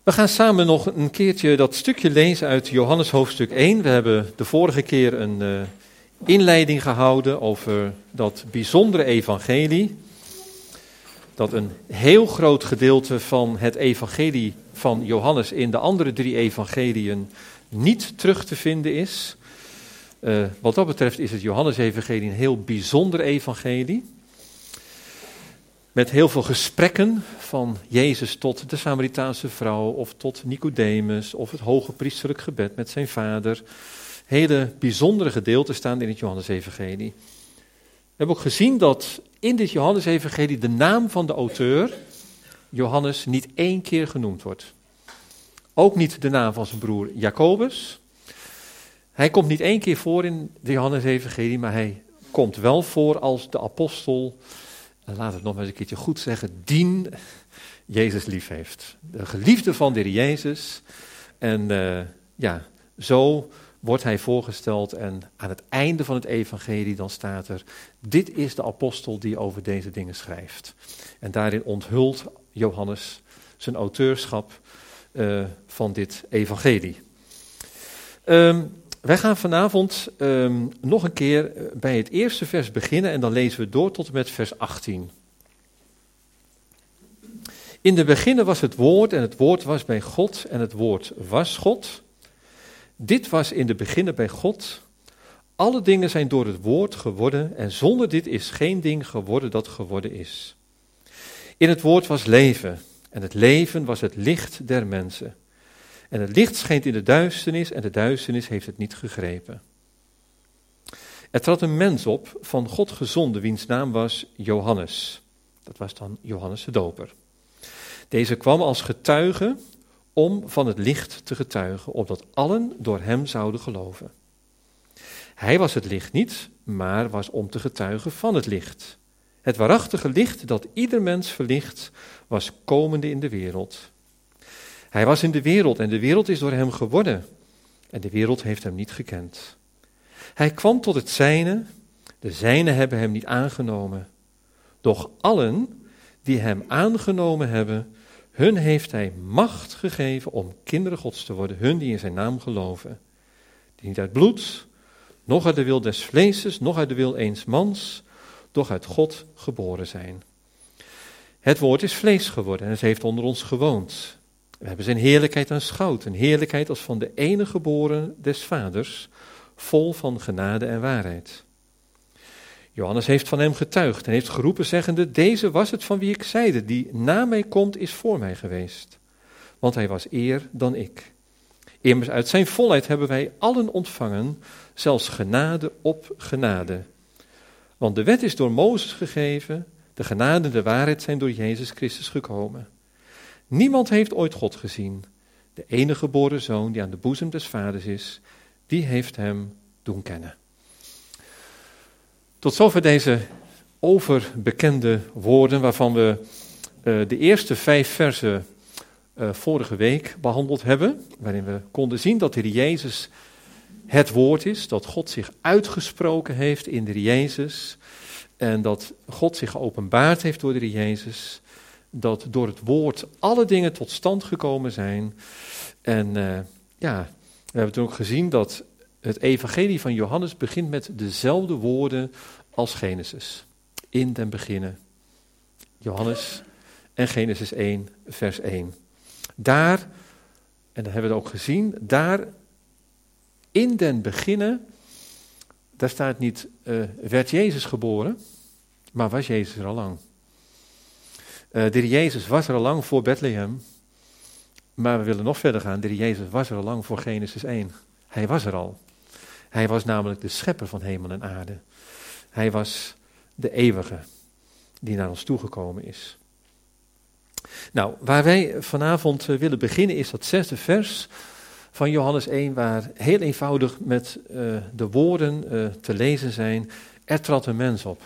We gaan samen nog een keertje dat stukje lezen uit Johannes hoofdstuk 1. We hebben de vorige keer een inleiding gehouden over dat bijzondere evangelie. Dat een heel groot gedeelte van het evangelie van Johannes in de andere 3 evangeliën niet terug te vinden is. Wat dat betreft is het Johannes-evangelie een heel bijzonder evangelie. Met heel veel gesprekken van Jezus tot de Samaritaanse vrouw of tot Nicodemus of het hoge priesterlijk gebed met zijn vader. Hele bijzondere gedeelten staan in het Johannes-evangelie. We hebben ook gezien dat in dit Johannes-evangelie de naam van de auteur, Johannes, niet 1 keer genoemd wordt. Ook niet de naam van zijn broer Jacobus. Hij komt niet 1 keer voor in de Johannes-evangelie, maar hij komt wel voor als de apostel, laat het nog maar eens een keertje goed zeggen, dien Jezus lief heeft. De geliefde van de Heer Jezus. En zo wordt hij voorgesteld en aan het einde van het evangelie dan staat er, dit is de apostel die over deze dingen schrijft. En daarin onthult Johannes zijn auteurschap van dit evangelie. Wij gaan vanavond nog een keer bij het eerste vers beginnen en dan lezen we door tot en met vers 18. In de beginnen was het woord en het woord was bij God en het woord was God. Dit was in de beginnen bij God. Alle dingen zijn door het woord geworden en zonder dit is geen ding geworden dat geworden is. In het woord was leven en het leven was het licht der mensen. En het licht schijnt in de duisternis en de duisternis heeft het niet gegrepen. Er trad een mens op, van God gezonden, wiens naam was Johannes. Dat was dan Johannes de Doper. Deze kwam als getuige om van het licht te getuigen, opdat allen door hem zouden geloven. Hij was het licht niet, maar was om te getuigen van het licht. Het waarachtige licht dat ieder mens verlicht, was komende in de wereld. Hij was in de wereld en de wereld is door hem geworden en de wereld heeft hem niet gekend. Hij kwam tot het zijne, de zijnen hebben hem niet aangenomen. Doch allen die hem aangenomen hebben, hun heeft hij macht gegeven om kinderen Gods te worden, hun die in zijn naam geloven. Die niet uit bloed, noch uit de wil des vleeses, noch uit de wil eens mans, doch uit God geboren zijn. Het woord is vlees geworden en het heeft onder ons gewoond. We hebben zijn heerlijkheid aanschouwd, een heerlijkheid als van de enige geboren des vaders, vol van genade en waarheid. Johannes heeft van hem getuigd en heeft geroepen zeggende, deze was het van wie ik zeide, die na mij komt is voor mij geweest. Want hij was eer dan ik. Immers uit zijn volheid hebben wij allen ontvangen, zelfs genade op genade. Want de wet is door Mozes gegeven, de genade en de waarheid zijn door Jezus Christus gekomen. Niemand heeft ooit God gezien. De enige geboren zoon die aan de boezem des vaders is, die heeft hem doen kennen. Tot zover deze overbekende woorden waarvan we de eerste 5 versen vorige week behandeld hebben. Waarin we konden zien dat de Heer Jezus het woord is, dat God zich uitgesproken heeft in de Heer Jezus. En dat God zich geopenbaard heeft door de Heer Jezus. Dat door het woord alle dingen tot stand gekomen zijn. En we hebben toen ook gezien dat het evangelie van Johannes begint met dezelfde woorden als Genesis. In den beginnen. Johannes en Genesis 1, vers 1. Daar, en dat hebben we ook gezien, daar in den beginnen, daar staat niet werd Jezus geboren, maar was Jezus er al lang. De Heer Jezus was er al lang voor Bethlehem, maar we willen nog verder gaan. De Heer Jezus was er al lang voor Genesis 1. Hij was er al. Hij was namelijk de schepper van hemel en aarde. Hij was de eeuwige die naar ons toegekomen is. Nou, waar wij vanavond willen beginnen is dat 6e vers van Johannes 1, waar heel eenvoudig met de woorden te lezen zijn, er trad een mens op.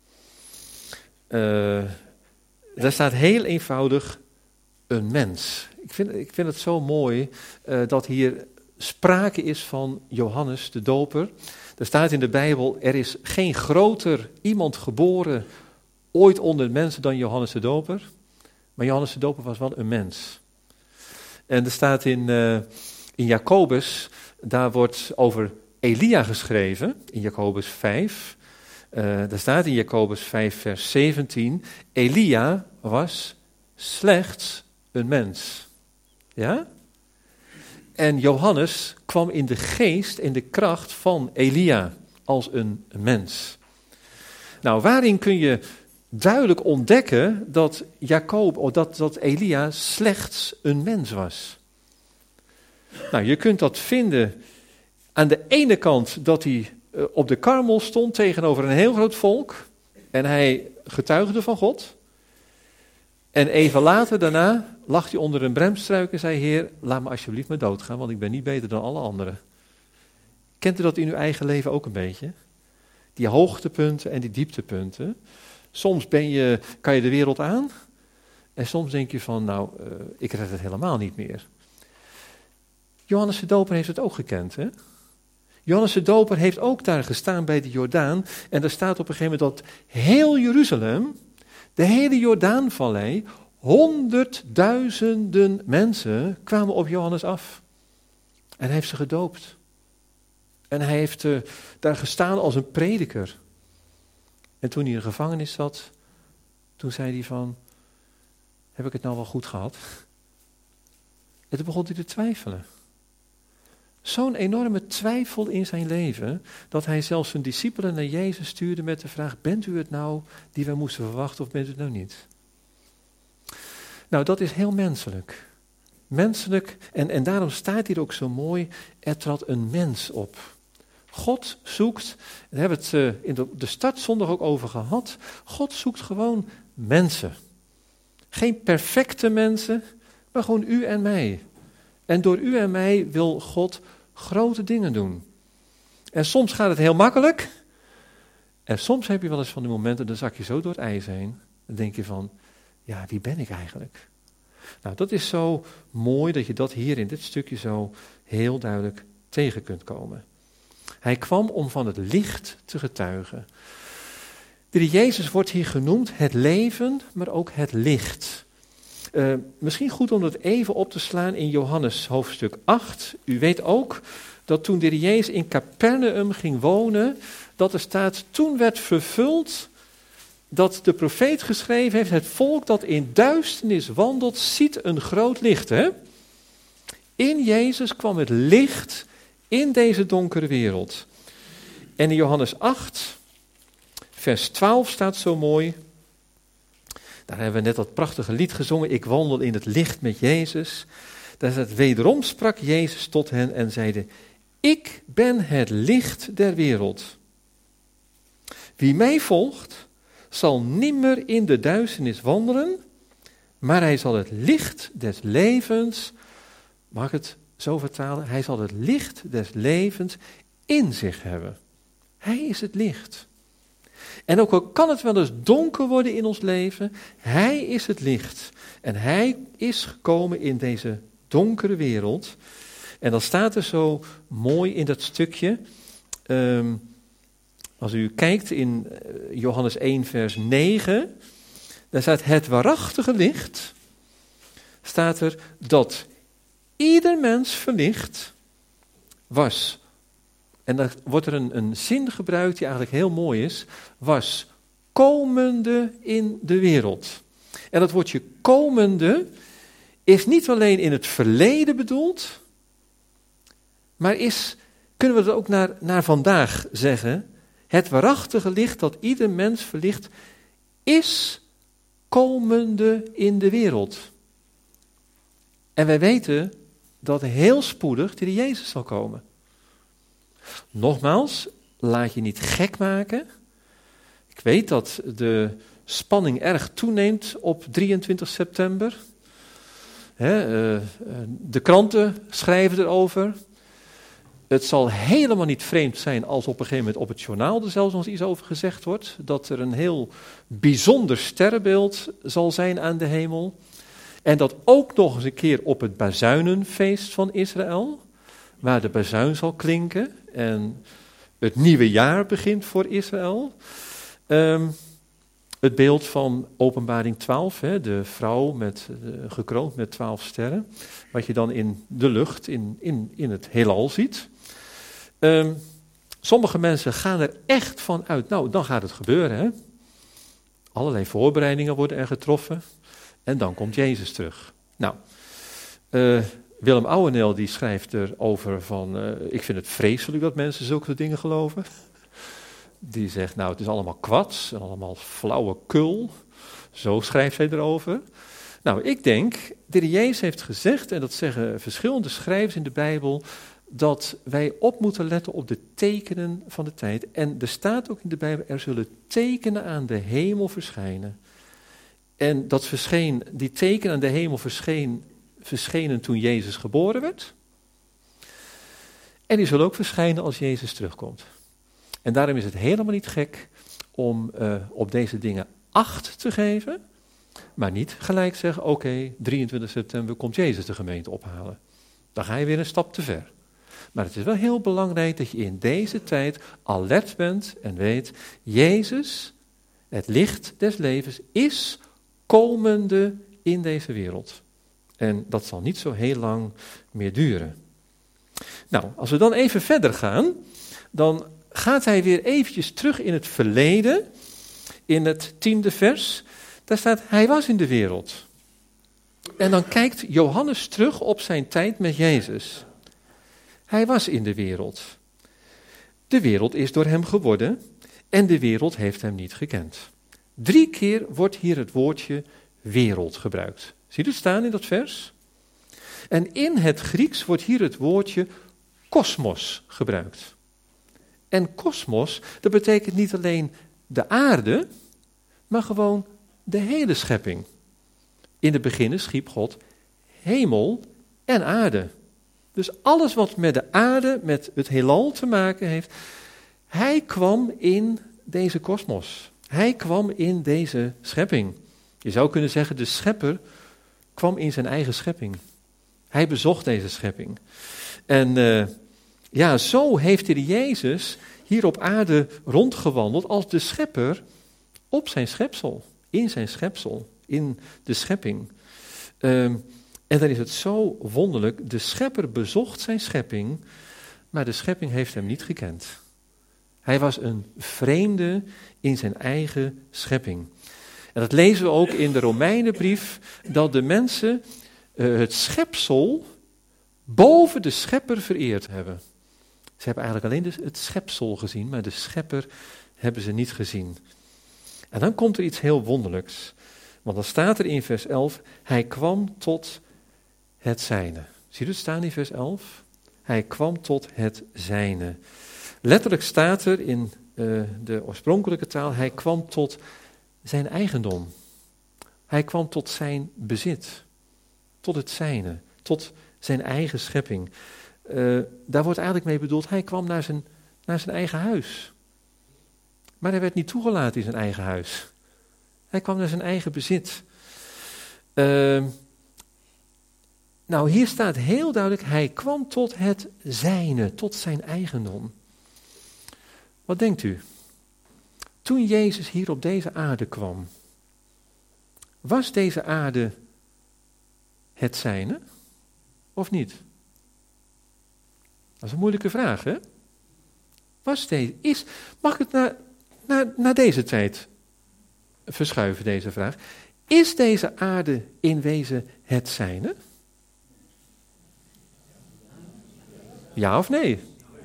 Daar staat heel eenvoudig een mens. Ik vind het zo mooi dat hier sprake is van Johannes de Doper. Er staat in de Bijbel, er is geen groter iemand geboren ooit onder de mensen dan Johannes de Doper. Maar Johannes de Doper was wel een mens. En er staat in Jacobus, daar wordt over Elia geschreven, in Jacobus 5. Daar staat in Jacobus 5 vers 17, Elia was slechts een mens. Ja? En Johannes kwam in de geest, in de kracht van Elia, als een mens. Nou, waarin kun je duidelijk ontdekken dat dat Elia slechts een mens was? Nou, je kunt dat vinden aan de ene kant dat hij op de Karmel stond tegenover een heel groot volk en hij getuigde van God. En even later daarna lag hij onder een bremstruik en zei, Heer, laat me alsjeblieft maar doodgaan, want ik ben niet beter dan alle anderen. Kent u dat in uw eigen leven ook een beetje? Die hoogtepunten en die dieptepunten. Soms kan je de wereld aan en soms denk je van, ik red het helemaal niet meer. Johannes de Doper heeft het ook gekend, hè? Johannes de Doper heeft ook daar gestaan bij de Jordaan en er staat op een gegeven moment dat heel Jeruzalem, de hele Jordaanvallei, 100.000 mensen kwamen op Johannes af. En hij heeft ze gedoopt. En hij heeft daar gestaan als een prediker. En toen hij in de gevangenis zat, toen zei hij van, heb ik het nou wel goed gehad? En toen begon hij te twijfelen. Zo'n enorme twijfel in zijn leven, dat hij zelfs zijn discipelen naar Jezus stuurde met de vraag, bent u het nou die wij moesten verwachten of bent u het nou niet? Nou, dat is heel menselijk. Menselijk, en daarom staat hier ook zo mooi, er trad een mens op. God zoekt, daar hebben we het in de startzondag ook over gehad, God zoekt gewoon mensen. Geen perfecte mensen, maar gewoon u en mij. En door u en mij wil God grote dingen doen. En soms gaat het heel makkelijk. En soms heb je wel eens van die momenten, dan zak je zo door het ijs heen. Dan denk je van, ja, wie ben ik eigenlijk? Nou, dat is zo mooi dat je dat hier in dit stukje zo heel duidelijk tegen kunt komen. Hij kwam om van het licht te getuigen. De Jezus wordt hier genoemd het leven, maar ook het licht. Misschien goed om dat even op te slaan in Johannes hoofdstuk 8. U weet ook dat toen de Jezus in Capernaum ging wonen, dat er staat, toen werd vervuld dat de profeet geschreven heeft, het volk dat in duisternis wandelt, ziet een groot licht. Hè? In Jezus kwam het licht in deze donkere wereld. En in Johannes 8, vers 12 staat zo mooi, daar hebben we net dat prachtige lied gezongen, ik wandel in het licht met Jezus. Daar staat, wederom sprak Jezus tot hen en zeide, ik ben het licht der wereld. Wie mij volgt, zal nimmer in de duisternis wandelen, maar hij zal het licht des levens, mag ik het zo vertalen, hij zal het licht des levens in zich hebben. Hij is het licht. En ook al kan het wel eens donker worden in ons leven, hij is het licht. En hij is gekomen in deze donkere wereld. En dan staat er zo mooi in dat stukje, als u kijkt in Johannes 1 vers 9, daar staat het waarachtige licht, staat er dat ieder mens verlicht was. En dan wordt er een zin gebruikt die eigenlijk heel mooi is, was komende in de wereld. En dat woordje komende is niet alleen in het verleden bedoeld, maar kunnen we het ook naar vandaag zeggen, het waarachtige licht dat ieder mens verlicht, is komende in de wereld. En wij weten dat heel spoedig de Jezus zal komen. Nogmaals, laat je niet gek maken. Ik weet dat de spanning erg toeneemt op 23 september. De kranten schrijven erover. Het zal helemaal niet vreemd zijn als op een gegeven moment op het journaal er zelfs nog iets over gezegd wordt. Dat er een heel bijzonder sterrenbeeld zal zijn aan de hemel. En dat ook nog eens een keer op het bazuinenfeest van Israël, waar de bazuin zal klinken en het nieuwe jaar begint voor Israël. Het Het beeld van Openbaring 12, de vrouw gekroond met 12 sterren, wat je dan in de lucht, in het heelal ziet. Sommige mensen gaan er echt van uit, nou, dan gaat het gebeuren. Hè? Allerlei voorbereidingen worden er getroffen en dan komt Jezus terug. Nou, Willem Ouweneel die schrijft erover van, ik vind het vreselijk dat mensen zulke dingen geloven. Die zegt, nou, het is allemaal kwats en allemaal flauwekul. Zo schrijft hij erover. Nou, ik denk, de Heer Jezus heeft gezegd, en dat zeggen verschillende schrijvers in de Bijbel, dat wij op moeten letten op de tekenen van de tijd. En er staat ook in de Bijbel, er zullen tekenen aan de hemel verschijnen. En die tekenen aan de hemel verschenen toen Jezus geboren werd. En die zullen ook verschijnen als Jezus terugkomt. En daarom is het helemaal niet gek om op deze dingen acht te geven, maar niet gelijk zeggen, oké, 23 september komt Jezus de gemeente ophalen. Dan ga je weer een stap te ver. Maar het is wel heel belangrijk dat je in deze tijd alert bent en weet, Jezus, het licht des levens, is komende in deze wereld. En dat zal niet zo heel lang meer duren. Nou, als we dan even verder gaan, dan gaat hij weer eventjes terug in het verleden, in het 10e vers. Daar staat, hij was in de wereld. En dan kijkt Johannes terug op zijn tijd met Jezus. Hij was in de wereld. De wereld is door hem geworden en de wereld heeft hem niet gekend. 3 keer wordt hier het woordje wereld gebruikt. Zie je het staan in dat vers? En in het Grieks wordt hier het woordje kosmos gebruikt. En kosmos, dat betekent niet alleen de aarde, maar gewoon de hele schepping. In het begin schiep God hemel en aarde. Dus alles wat met de aarde, met het heelal te maken heeft, hij kwam in deze kosmos. Hij kwam in deze schepping. Je zou kunnen zeggen, de schepper kwam in zijn eigen schepping. Hij bezocht deze schepping. En zo heeft de Jezus hier op aarde rondgewandeld als de schepper op zijn schepsel, in de schepping. En dan is het zo wonderlijk, de schepper bezocht zijn schepping, maar de schepping heeft hem niet gekend. Hij was een vreemde in zijn eigen schepping. En dat lezen we ook in de Romeinenbrief, dat de mensen het schepsel boven de schepper vereerd hebben. Ze hebben eigenlijk alleen het schepsel gezien, maar de schepper hebben ze niet gezien. En dan komt er iets heel wonderlijks. Want dan staat er in vers 11, hij kwam tot het zijne. Zie je het staan in vers 11? Hij kwam tot het zijne. Letterlijk staat er in de oorspronkelijke taal, hij kwam tot zijn eigendom. Hij kwam tot zijn bezit. Tot het zijne. Tot zijn eigen schepping. Daar wordt eigenlijk mee bedoeld, hij kwam naar zijn eigen huis. Maar hij werd niet toegelaten in zijn eigen huis. Hij kwam naar zijn eigen bezit. Hier staat heel duidelijk, hij kwam tot het zijne, tot zijn eigendom. Wat denkt u? Toen Jezus hier op deze aarde kwam, was deze aarde het zijne of niet? Dat is een moeilijke vraag, hè? Mag ik het naar deze tijd verschuiven, deze vraag? Is deze aarde in wezen het zijne? Ja of nee?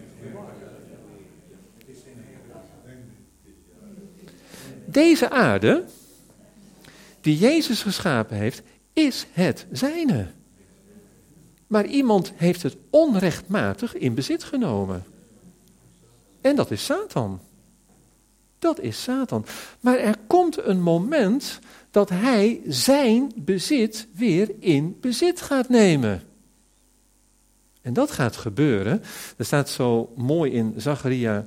Deze aarde, die Jezus geschapen heeft, is het zijne. Maar iemand heeft het onrechtmatig in bezit genomen. En dat is Satan. Dat is Satan. Maar er komt een moment dat hij zijn bezit weer in bezit gaat nemen. En dat gaat gebeuren. Er staat zo mooi in Zacharia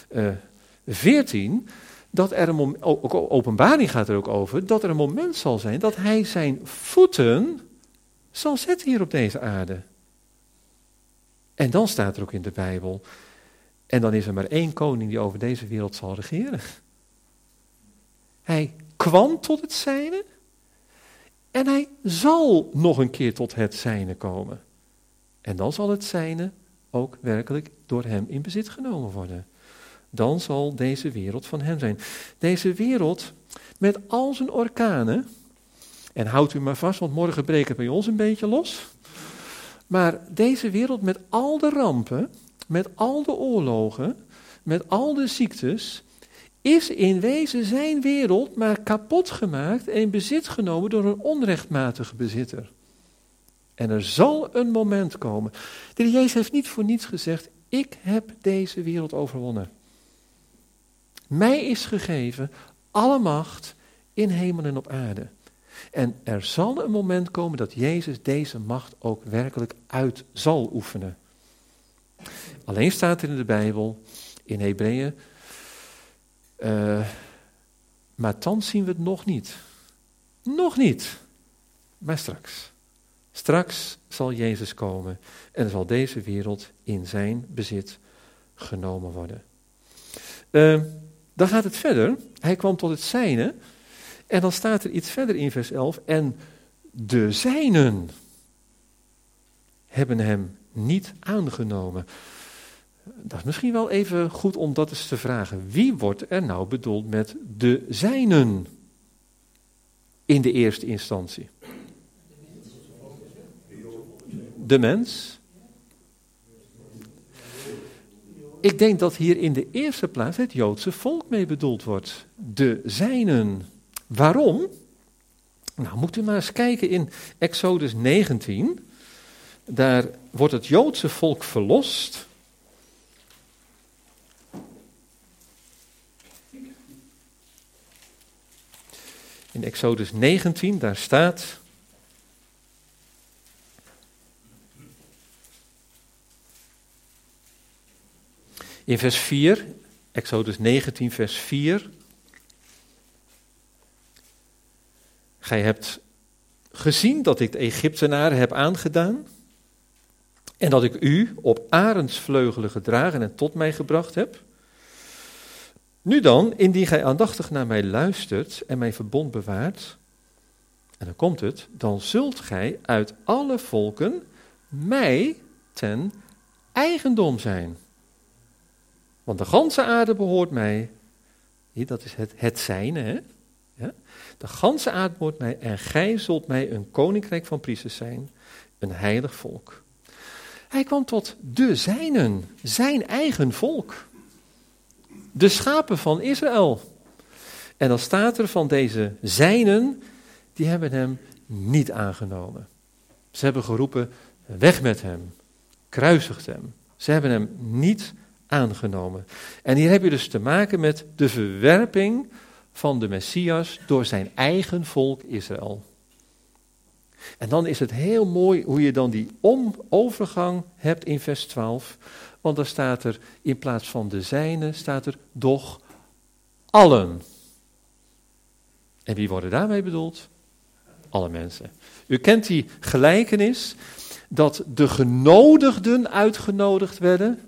14... dat er Openbaring gaat er ook over, dat er een moment zal zijn dat hij zijn voeten zal zetten hier op deze aarde. En dan staat er ook in de Bijbel, en dan is er maar 1 koning die over deze wereld zal regeren. Hij kwam tot het zijne en hij zal nog een keer tot het zijne komen. En dan zal het zijne ook werkelijk door hem in bezit genomen worden. Dan zal deze wereld van hem zijn. Deze wereld met al zijn orkanen, en houdt u maar vast, want morgen breken het bij ons een beetje los. Maar deze wereld met al de rampen, met al de oorlogen, met al de ziektes, is in wezen zijn wereld maar kapot gemaakt en in bezit genomen door een onrechtmatige bezitter. En er zal een moment komen. De Heer Jezus heeft niet voor niets gezegd, ik heb deze wereld overwonnen. Mij is gegeven alle macht in hemel en op aarde. En er zal een moment komen dat Jezus deze macht ook werkelijk uit zal oefenen. Alleen staat er in de Bijbel, in Hebreeën, maar thans zien we het nog niet. Nog niet, maar straks. Straks zal Jezus komen en zal deze wereld in zijn bezit genomen worden. Dan gaat het verder. Hij kwam tot het zijne. En dan staat er iets verder in vers 11. En de zijnen hebben hem niet aangenomen. Dat is misschien wel even goed om dat eens te vragen. Wie wordt er nou bedoeld met de zijnen in de eerste instantie? De mens. Ik denk dat hier in de eerste plaats het Joodse volk mee bedoeld wordt. De zijnen. Waarom? Nou, moet u maar eens kijken in Exodus 19. Daar wordt het Joodse volk verlost. In Exodus 19, daar staat... In vers 4, Exodus 19, vers 4. Gij hebt gezien dat ik de Egyptenaren heb aangedaan en dat ik u op arendsvleugelen gedragen en tot mij gebracht heb. Nu dan, indien gij aandachtig naar mij luistert en mijn verbond bewaart, en dan komt het, dan zult gij uit alle volken mij ten eigendom zijn. Want de ganse aarde behoort mij. Hier, dat is het zijne, hè? Ja? De ganse aarde behoort mij en gij zult mij een koninkrijk van priesters zijn, een heilig volk. Hij kwam tot de zijnen, zijn eigen volk. De schapen van Israël. En dan staat er van deze zijnen, die hebben hem niet aangenomen. Ze hebben geroepen, weg met hem, kruisigt hem. Ze hebben hem niet aangenomen. En hier heb je dus te maken met de verwerping van de Messias door zijn eigen volk Israël. En dan is het heel mooi hoe je dan die overgang hebt in vers 12. Want dan staat er in plaats van de zijnen, staat er doch allen. En wie worden daarmee bedoeld? Alle mensen. U kent die gelijkenis dat de genodigden uitgenodigd werden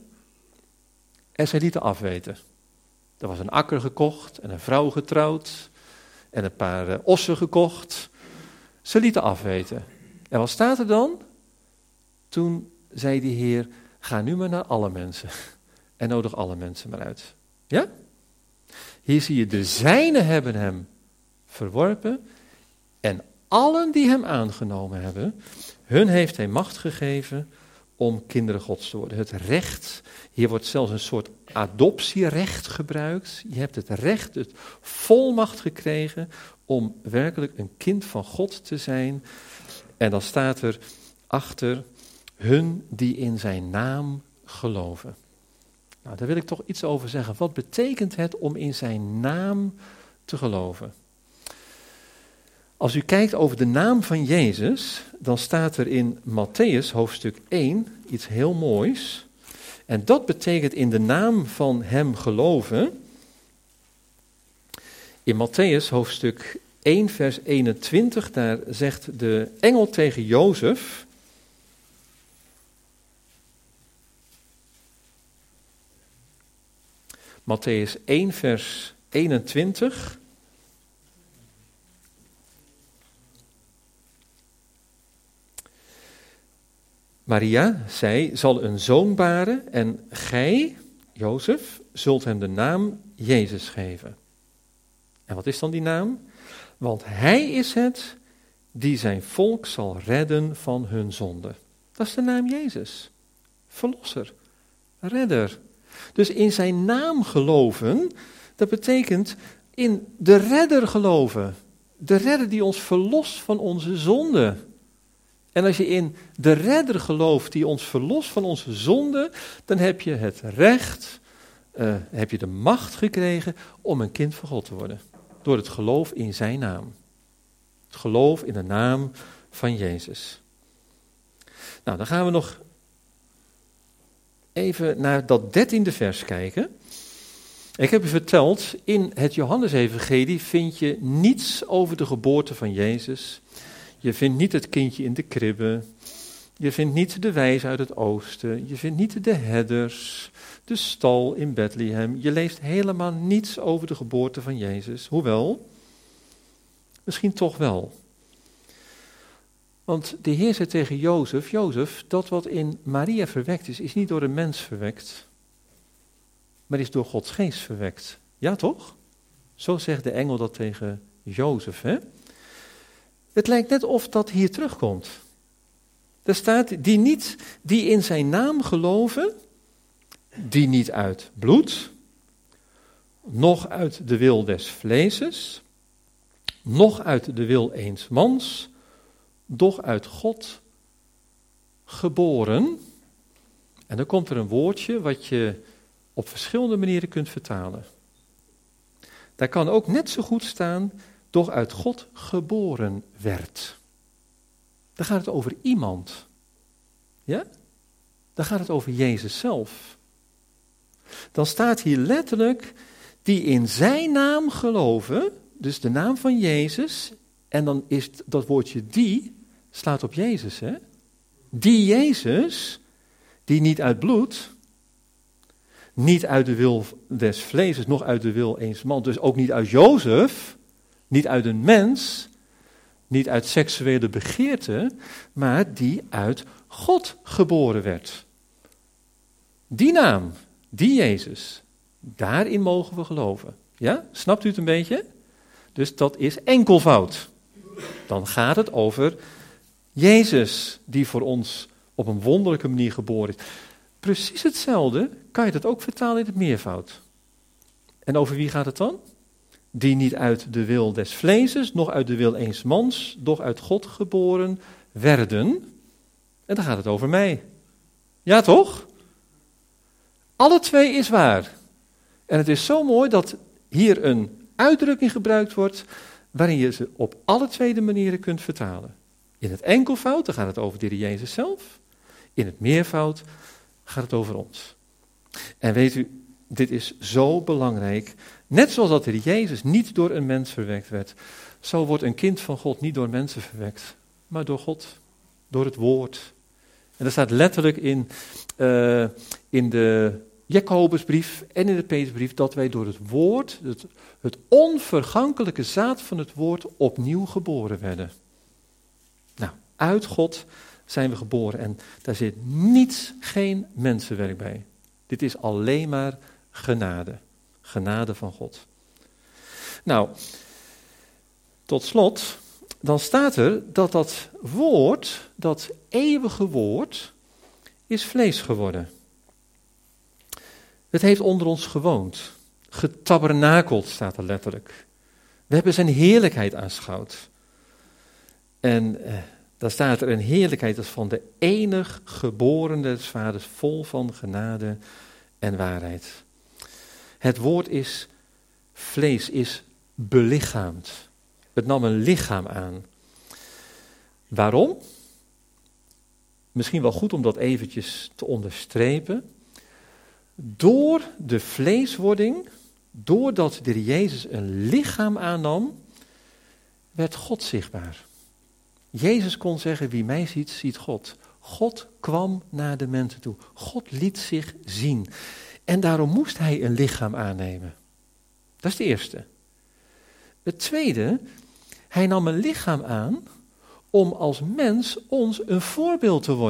en zij lieten afweten. Er was een akker gekocht en een vrouw getrouwd en een paar ossen gekocht. Ze lieten afweten. En wat staat er dan? Toen zei die Heer, ga nu maar naar alle mensen en nodig alle mensen maar uit. Ja? Hier zie je, de zijnen hebben hem verworpen en allen die hem aangenomen hebben, hun heeft hij macht gegeven om kinderen Gods te worden. Het recht, hier wordt zelfs een soort adoptierecht gebruikt. Je hebt het recht, het volmacht gekregen om werkelijk een kind van God te zijn. En dan staat er achter, hun die in zijn naam geloven. Nou, daar wil ik toch iets over zeggen. Wat betekent het om in zijn naam te geloven? Als u kijkt over de naam van Jezus, dan staat er in Mattheüs hoofdstuk 1 iets heel moois. En dat betekent in de naam van hem geloven. In Mattheüs hoofdstuk 1 vers 21, daar zegt de engel tegen Jozef: Mattheüs 1 vers 21. Maria, zij zal een zoon baren en gij, Jozef, zult hem de naam Jezus geven. En wat is dan die naam? Want hij is het die zijn volk zal redden van hun zonde. Dat is de naam Jezus. Verlosser, redder. Dus in zijn naam geloven, dat betekent in de redder geloven. De redder die ons verlost van onze zonde. En als je in de redder gelooft die ons verlost van onze zonde, dan heb je het recht, heb je de macht gekregen om een kind van God te worden. Door het geloof in zijn naam. Het geloof in de naam van Jezus. Nou, dan gaan we nog even naar dat 13e vers kijken. Ik heb u verteld, in het Johannesevangelie vind je niets over de geboorte van Jezus. Je vindt niet het kindje in de kribbe. Je vindt niet de wijs uit het oosten. Je vindt niet de herders, de stal in Bethlehem. Je leest helemaal niets over de geboorte van Jezus. Hoewel, misschien toch wel. Want de Heer zei tegen Jozef, Jozef, dat wat in Maria verwekt is niet door een mens verwekt, maar is door Gods geest verwekt. Ja, toch? Zo zegt de engel dat tegen Jozef, hè? Het lijkt net of dat hier terugkomt. Er staat, die in zijn naam geloven, die niet uit bloed, noch uit de wil des vleeses, noch uit de wil eens mans, doch uit God geboren. En dan komt er een woordje wat je op verschillende manieren kunt vertalen. Daar kan ook net zo goed staan, doch uit God geboren werd. Dan gaat het over iemand. Ja? Dan gaat het over Jezus zelf. Dan staat hier letterlijk, die in zijn naam geloven, dus de naam van Jezus, en dan is dat woordje die, slaat op Jezus, hè? Die Jezus, die niet uit bloed, niet uit de wil des vleeses, nog uit de wil eens man, dus ook niet uit Jozef, niet uit een mens, niet uit seksuele begeerte, maar die uit God geboren werd. Die naam, die Jezus, daarin mogen we geloven. Ja, snapt u het een beetje? Dus dat is enkelvoud. Dan gaat het over Jezus, die voor ons op een wonderlijke manier geboren is. Precies hetzelfde kan je dat ook vertalen in het meervoud. En over wie gaat het dan? Die niet uit de wil des vleeses, noch uit de wil eens mans, doch uit God geboren werden. En dan gaat het over mij. Ja, toch? Alle twee is waar. En het is zo mooi dat hier een uitdrukking gebruikt wordt waarin je ze op alle twee de manieren kunt vertalen. In het enkelvoud, dan gaat het over de Heer Jezus zelf. In het meervoud gaat het over ons. En weet u, dit is zo belangrijk. Net zoals dat de Heer Jezus niet door een mens verwekt werd, zo wordt een kind van God niet door mensen verwekt, maar door God, door het woord. En dat staat letterlijk in de Jacobusbrief en in de Petrusbrief, dat wij door het woord, het onvergankelijke zaad van het woord, opnieuw geboren werden. Nou, uit God zijn we geboren en daar zit niets, geen mensenwerk bij. Dit is alleen maar genade. Genade van God. Nou, tot slot, dan staat er dat dat woord, dat eeuwige woord, is vlees geworden. Het heeft onder ons gewoond. Getabernakeld staat er letterlijk. We hebben zijn heerlijkheid aanschouwd. En daar staat er een heerlijkheid als van de enig geborene des vaders, vol van genade en waarheid. Het woord is vlees, is belichaamd. Het nam een lichaam aan. Waarom? Misschien wel goed om dat eventjes te onderstrepen. Door de vleeswording, doordat de Jezus een lichaam aannam, werd God zichtbaar. Jezus kon zeggen, wie mij ziet, ziet God. God kwam naar de mensen toe. God liet zich zien. En daarom moest hij een lichaam aannemen. Dat is de eerste. Het tweede, hij nam een lichaam aan om als mens ons een voorbeeld te worden.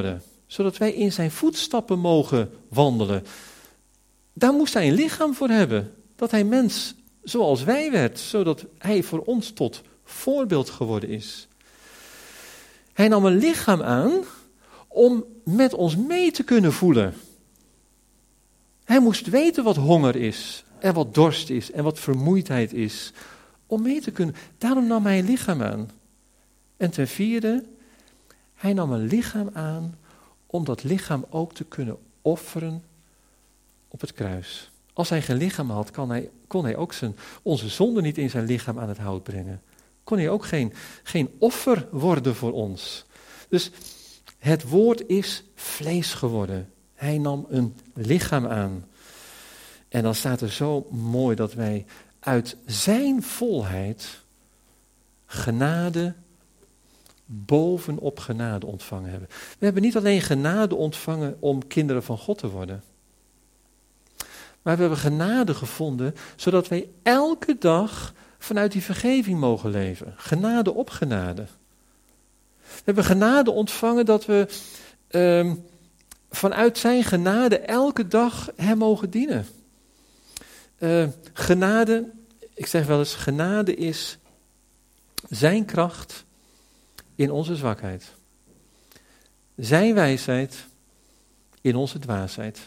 zodat wij in zijn voetstappen mogen wandelen. Daar moest hij een lichaam voor hebben, dat hij mens zoals wij werd, zodat hij voor ons tot voorbeeld geworden is. Hij nam een lichaam aan om met ons mee te kunnen voelen. Hij moest weten wat honger is, en wat dorst is, en wat vermoeidheid is, om mee te kunnen. Daarom nam hij een lichaam aan. En ten vierde, hij nam een lichaam aan om dat lichaam ook te kunnen offeren op het kruis. Als hij geen lichaam had, kon hij ook onze zonde niet in zijn lichaam aan het hout brengen. Kon hij ook geen offer worden voor ons. Dus het woord is vlees geworden. Hij nam een lichaam aan. En dan staat er zo mooi dat wij uit zijn volheid genade bovenop genade ontvangen hebben. We hebben niet alleen genade ontvangen om kinderen van God te worden. Maar we hebben genade gevonden, zodat wij elke dag vanuit die vergeving mogen leven. Genade op genade. We hebben genade ontvangen dat we vanuit zijn genade elke dag hem mogen dienen. Genade, ik zeg wel eens, genade is zijn kracht in onze zwakheid. Zijn wijsheid in onze dwaasheid.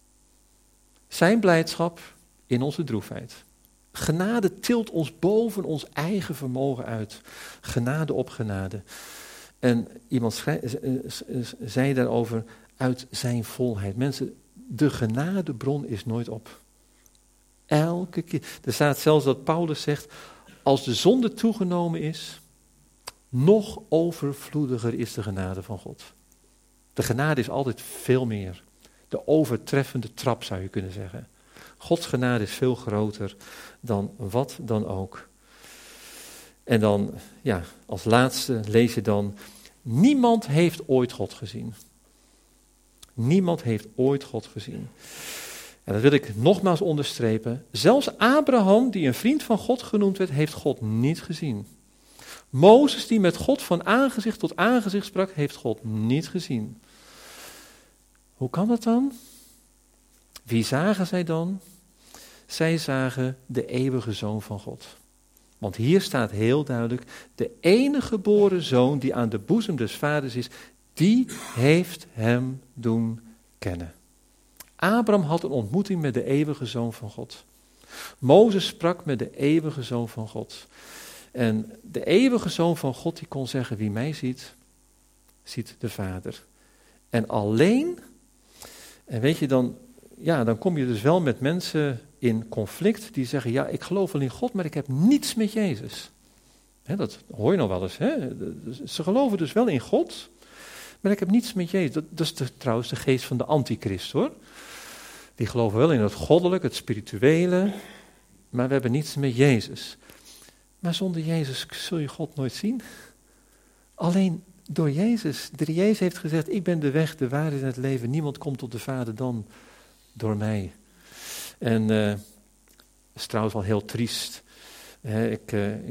Zijn blijdschap in onze droefheid. Genade tilt ons boven ons eigen vermogen uit. Genade op genade. En iemand zei daarover uit zijn volheid. Mensen, de genadebron is nooit op. Elke keer. Er staat zelfs dat Paulus zegt, als de zonde toegenomen is, nog overvloediger is de genade van God. De genade is altijd veel meer. De overtreffende trap zou je kunnen zeggen. Gods genade is veel groter dan wat dan ook. En dan, ja, als laatste lees je dan, niemand heeft ooit God gezien. Niemand heeft ooit God gezien. En dat wil ik nogmaals onderstrepen. Zelfs Abraham, die een vriend van God genoemd werd, heeft God niet gezien. Mozes, die met God van aangezicht tot aangezicht sprak, heeft God niet gezien. Hoe kan dat dan? Wie zagen zij dan? Zij zagen de eeuwige Zoon van God. Want hier staat heel duidelijk, de enige geboren Zoon die aan de boezem des vaders is, die heeft hem doen kennen. Abraham had een ontmoeting met de eeuwige Zoon van God. Mozes sprak met de eeuwige Zoon van God. En de eeuwige Zoon van God die kon zeggen, wie mij ziet, ziet de Vader. En alleen, en weet je dan kom je dus wel met mensen in conflict die zeggen, ja, ik geloof wel in God, maar ik heb niets met Jezus. Dat hoor je nog wel eens. Ze geloven dus wel in God, maar ik heb niets met Jezus. Dat is trouwens de geest van de antichrist, hoor. Die geloven wel in het goddelijke, het spirituele, maar we hebben niets met Jezus. Maar zonder Jezus zul je God nooit zien. Alleen door Jezus. Jezus heeft gezegd, ik ben de weg, de waarheid en het leven. Niemand komt tot de Vader dan door mij. En het is trouwens wel heel triest. Ik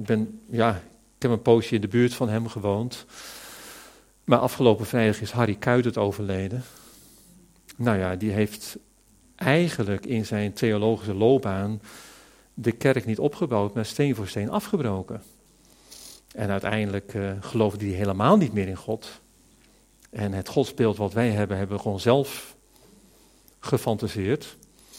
heb een poosje in de buurt van hem gewoond. Maar afgelopen vrijdag is Harry Kuitert overleden. Nou ja, die heeft eigenlijk in zijn theologische loopbaan de kerk niet opgebouwd, maar steen voor steen afgebroken. En uiteindelijk geloofde hij helemaal niet meer in God. En het godsbeeld wat wij hebben, hebben we gewoon zelf gefantaseerd.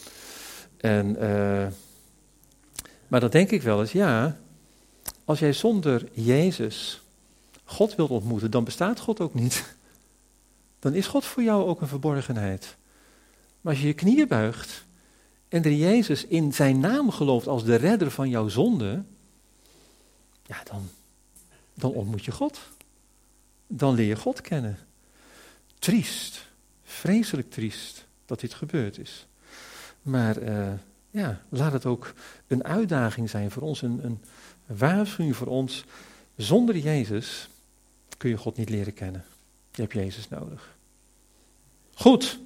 Maar dan denk ik wel eens, ja, als jij zonder Jezus God wilt ontmoeten, dan bestaat God ook niet. Dan is God voor jou ook een verborgenheid. Maar als je je knieën buigt en er Jezus in zijn naam gelooft als de redder van jouw zonde, ja, dan ontmoet je God. Dan leer je God kennen. Triest, vreselijk triest dat dit gebeurd is. Maar laat het ook een uitdaging zijn voor ons, een waarschuwing voor ons. Zonder Jezus kun je God niet leren kennen. Je hebt Jezus nodig. Goed.